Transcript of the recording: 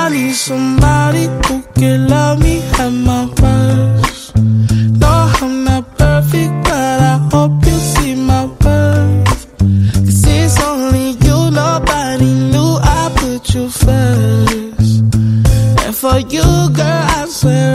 need somebody who can love me at my worst. No, I'm not perfect, but I hope you see my worth. 'Cause it's only you, nobody knew I put you first. And for you, girl, I swear